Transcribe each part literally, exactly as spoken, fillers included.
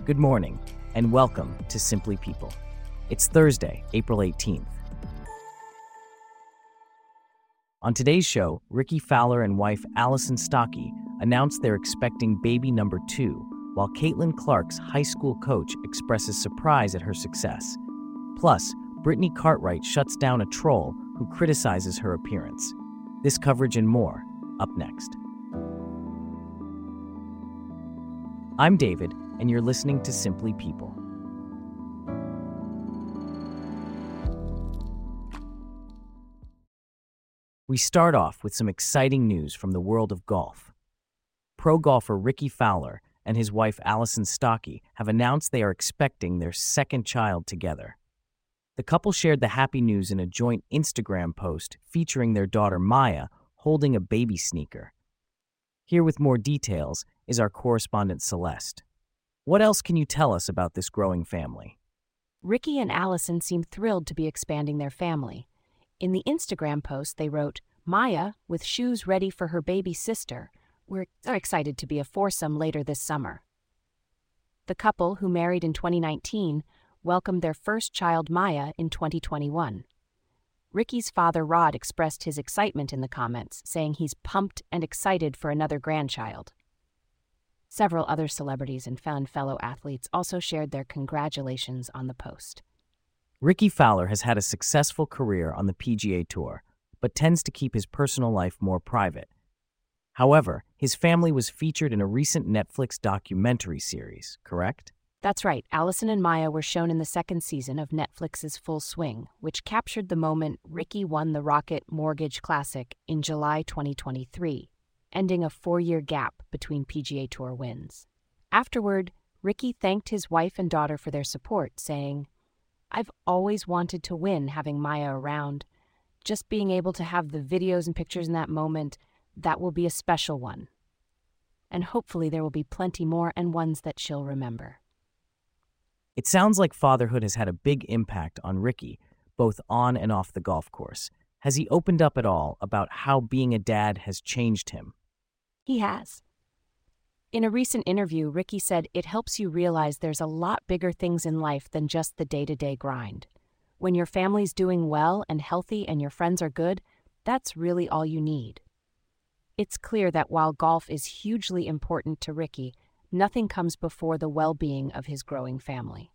Good morning, and welcome to Simply People. It's Thursday, April eighteenth. On today's show, Rickie Fowler and wife Alison Stokke announced they're expecting baby number two, while Caitlin Clark's high school coach expresses surprise at her success. Plus, Brittany Cartwright shuts down a troll who criticizes her appearance. This coverage and more, up next. I'm David, and you're listening to Simply People. We start off with some exciting news from the world of golf. Pro golfer Rickie Fowler and his wife Alison Stokke have announced they are expecting their second child together. The couple shared the happy news in a joint Instagram post featuring their daughter Maya holding a baby sneaker. Here with more details is our correspondent Celeste. What else can you tell us about this growing family? Rickie and Alison seem thrilled to be expanding their family. In the Instagram post, they wrote, "Maya, with shoes ready for her baby sister. We're excited to be a foursome later this summer." The couple, who married in twenty nineteen, welcomed their first child, Maya, in twenty twenty-one. Rickie's father, Rod, expressed his excitement in the comments, saying he's pumped and excited for another grandchild. Several other celebrities and fun fellow athletes also shared their congratulations on the post. Rickie Fowler has had a successful career on the P G A Tour, but tends to keep his personal life more private. However, his family was featured in a recent Netflix documentary series, correct? That's right. Alison and Maya were shown in the second season of Netflix's Full Swing, which captured the moment Rickie won the Rocket Mortgage Classic in July twenty twenty-three, ending a four-year gap between P G A Tour wins. Afterward, Rickie thanked his wife and daughter for their support, saying, "I've always wanted to win having Maya around. Just being able to have the videos and pictures in that moment, that will be a special one. And hopefully there will be plenty more and ones that she'll remember." It sounds like fatherhood has had a big impact on Rickie, both on and off the golf course. Has he opened up at all about how being a dad has changed him? He has. In a recent interview, Rickie said it helps you realize there's a lot bigger things in life than just the day-to-day grind. When your family's doing well and healthy and your friends are good, that's really all you need. It's clear that while golf is hugely important to Rickie, nothing comes before the well-being of his growing family.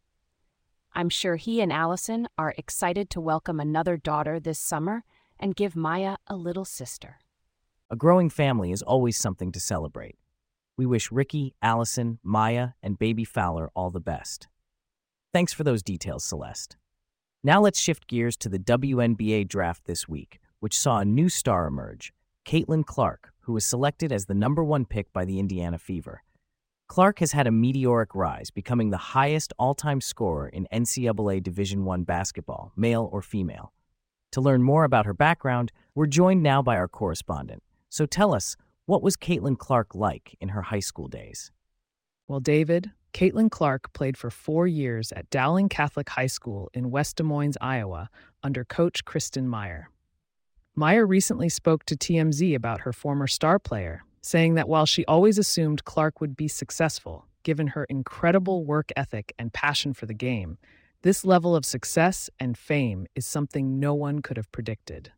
I'm sure he and Alison are excited to welcome another daughter this summer and give Maya a little sister. A growing family is always something to celebrate. We wish Rickie, Alison, Maya, and baby Fowler all the best. Thanks for those details, Celeste. Now let's shift gears to the W N B A draft this week, which saw a new star emerge, Caitlin Clark, who was selected as the number one pick by the Indiana Fever. Clark has had a meteoric rise, becoming the highest all-time scorer in N C double A Division one basketball, male or female. To learn more about her background, we're joined now by our correspondent. So tell us, what was Caitlin Clark like in her high school days? Well, David, Caitlin Clark played for four years at Dowling Catholic High School in West Des Moines, Iowa, under Coach Kristen Meyer. Meyer recently spoke to T M Z about her former star player, saying that while she always assumed Clark would be successful, given her incredible work ethic and passion for the game, this level of success and fame is something no one could have predicted.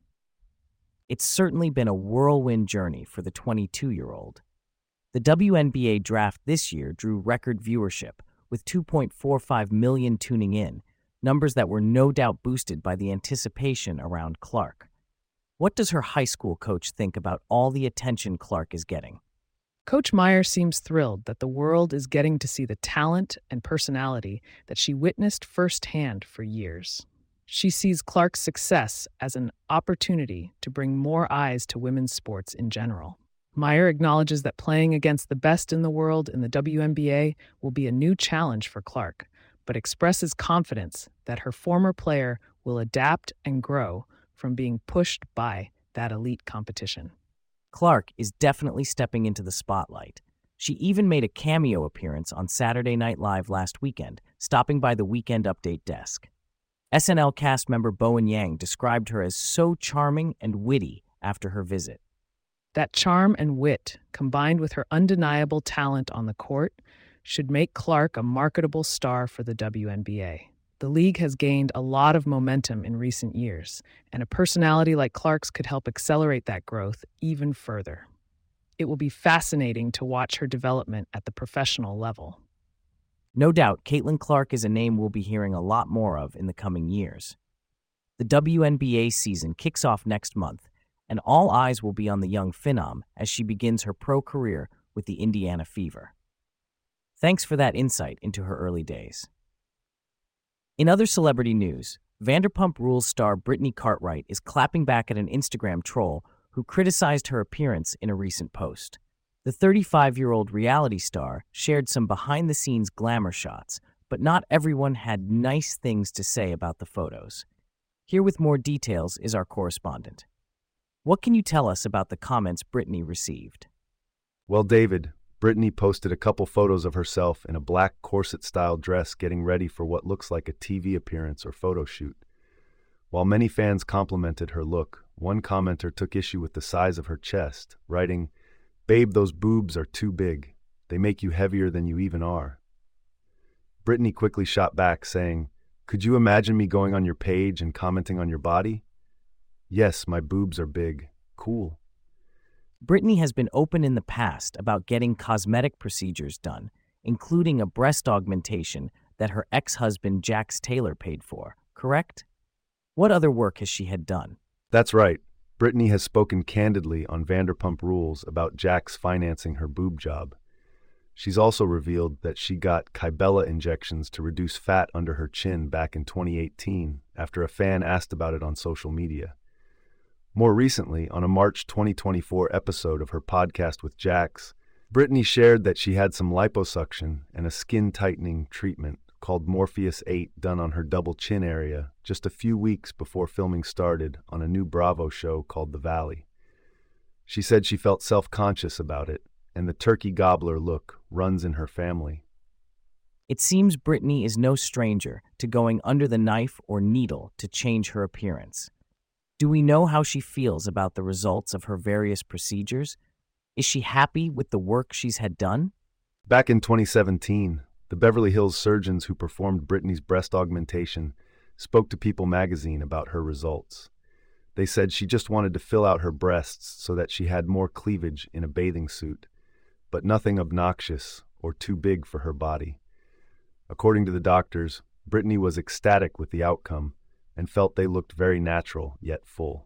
It's certainly been a whirlwind journey for the twenty-two-year-old. The W N B A draft this year drew record viewership, with two point four five million tuning in, numbers that were no doubt boosted by the anticipation around Clark. What does her high school coach think about all the attention Clark is getting? Coach Meyer seems thrilled that the world is getting to see the talent and personality that she witnessed firsthand for years. She sees Clark's success as an opportunity to bring more eyes to women's sports in general. Meyer acknowledges that playing against the best in the world in the W N B A will be a new challenge for Clark, but expresses confidence that her former player will adapt and grow from being pushed by that elite competition. Clark is definitely stepping into the spotlight. She even made a cameo appearance on Saturday Night Live last weekend, stopping by the Weekend Update desk. S N L cast member Bowen Yang described her as so charming and witty after her visit. That charm and wit, combined with her undeniable talent on the court, should make Clark a marketable star for the W N B A. The league has gained a lot of momentum in recent years, and a personality like Clark's could help accelerate that growth even further. It will be fascinating to watch her development at the professional level. No doubt, Caitlin Clark is a name we'll be hearing a lot more of in the coming years. The W N B A season kicks off next month, and all eyes will be on the young phenom as she begins her pro career with the Indiana Fever. Thanks for that insight into her early days. In other celebrity news, Vanderpump Rules star Brittany Cartwright is clapping back at an Instagram troll who criticized her appearance in a recent post. The thirty-five-year-old reality star shared some behind-the-scenes glamour shots, but not everyone had nice things to say about the photos. Here with more details is our correspondent. What can you tell us about the comments Brittany received? Well, David, Brittany posted a couple photos of herself in a black corset-style dress getting ready for what looks like a T V appearance or photo shoot. While many fans complimented her look, one commenter took issue with the size of her chest, writing, "Babe, those boobs are too big. They make you heavier than you even are." Brittany quickly shot back, saying, "Could you imagine me going on your page and commenting on your body? Yes, my boobs are big. Cool." Brittany has been open in the past about getting cosmetic procedures done, including a breast augmentation that her ex-husband Jax Taylor paid for, correct? What other work has she had done? That's right. Brittany has spoken candidly on Vanderpump Rules about Jax financing her boob job. She's also revealed that she got Kybella injections to reduce fat under her chin back in twenty eighteen after a fan asked about it on social media. More recently, on a March twenty twenty-four episode of her podcast with Jax, Brittany shared that she had some liposuction and a skin-tightening treatment called Morpheus eight done on her double chin area just a few weeks before filming started on a new Bravo show called The Valley. She said she felt self-conscious about it, and the turkey gobbler look runs in her family. It seems Brittany is no stranger to going under the knife or needle to change her appearance. Do we know how she feels about the results of her various procedures? Is she happy with the work she's had done? Back in twenty seventeen, the Beverly Hills surgeons who performed Brittany's breast augmentation spoke to People magazine about her results. They said she just wanted to fill out her breasts so that she had more cleavage in a bathing suit, but nothing obnoxious or too big for her body. According to the doctors, Brittany was ecstatic with the outcome and felt they looked very natural yet full.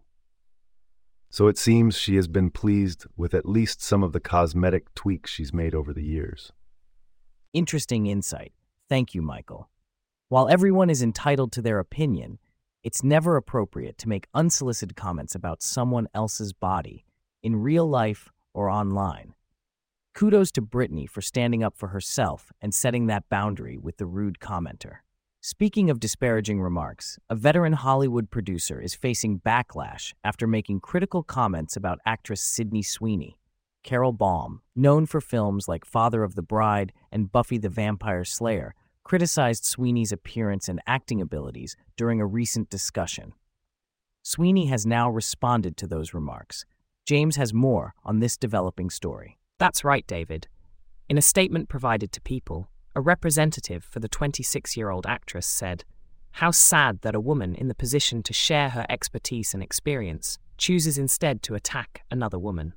So it seems she has been pleased with at least some of the cosmetic tweaks she's made over the years. Interesting insight. Thank you, Michael. While everyone is entitled to their opinion, it's never appropriate to make unsolicited comments about someone else's body, in real life or online. Kudos to Brittany for standing up for herself and setting that boundary with the rude commenter. Speaking of disparaging remarks, a veteran Hollywood producer is facing backlash after making critical comments about actress Sydney Sweeney. Carol Baum, known for films like Father of the Bride and Buffy the Vampire Slayer, criticized Sweeney's appearance and acting abilities during a recent discussion. Sweeney has now responded to those remarks. James has more on this developing story. That's right, David. In a statement provided to People, a representative for the twenty-six-year-old actress said, "How sad that a woman in the position to share her expertise and experience chooses instead to attack another woman.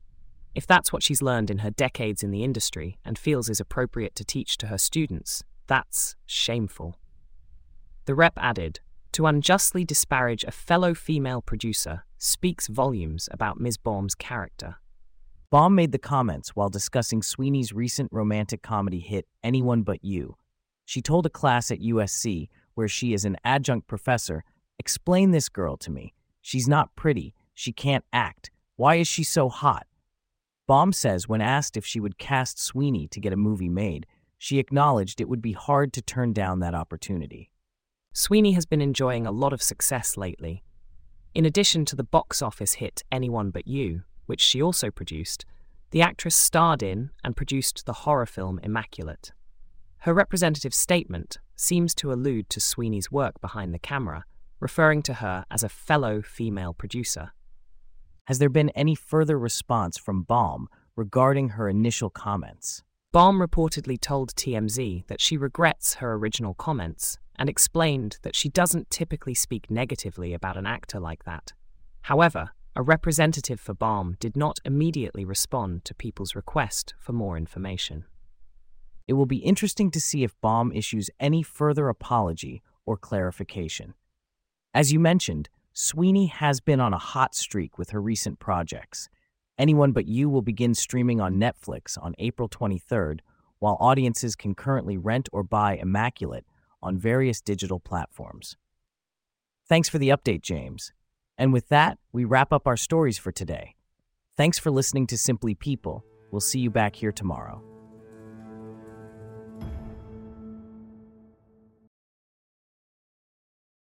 If that's what she's learned in her decades in the industry and feels is appropriate to teach to her students, that's shameful." The rep added, "To unjustly disparage a fellow female producer speaks volumes about Miz Baum's character." Baum made the comments while discussing Sweeney's recent romantic comedy hit Anyone But You. She told a class at U S C, where she is an adjunct professor, "Explain this girl to me. She's not pretty. She can't act. Why is she so hot?" Baum says when asked if she would cast Sweeney to get a movie made, she acknowledged it would be hard to turn down that opportunity. Sweeney has been enjoying a lot of success lately. In addition to the box office hit Anyone But You, which she also produced, the actress starred in and produced the horror film Immaculate. Her representative statement seems to allude to Sweeney's work behind the camera, referring to her as a fellow female producer. Has there been any further response from Baum regarding her initial comments? Baum reportedly told T M Z that she regrets her original comments and explained that she doesn't typically speak negatively about an actor like that. However, a representative for Baum did not immediately respond to people's request for more information. It will be interesting to see if Baum issues any further apology or clarification. As you mentioned, Sweeney has been on a hot streak with her recent projects. Anyone But You will begin streaming on Netflix on April twenty-third, while audiences can currently rent or buy Immaculate on various digital platforms. Thanks for the update, James. And with that, we wrap up our stories for today. Thanks for listening to Simply People. We'll see you back here tomorrow.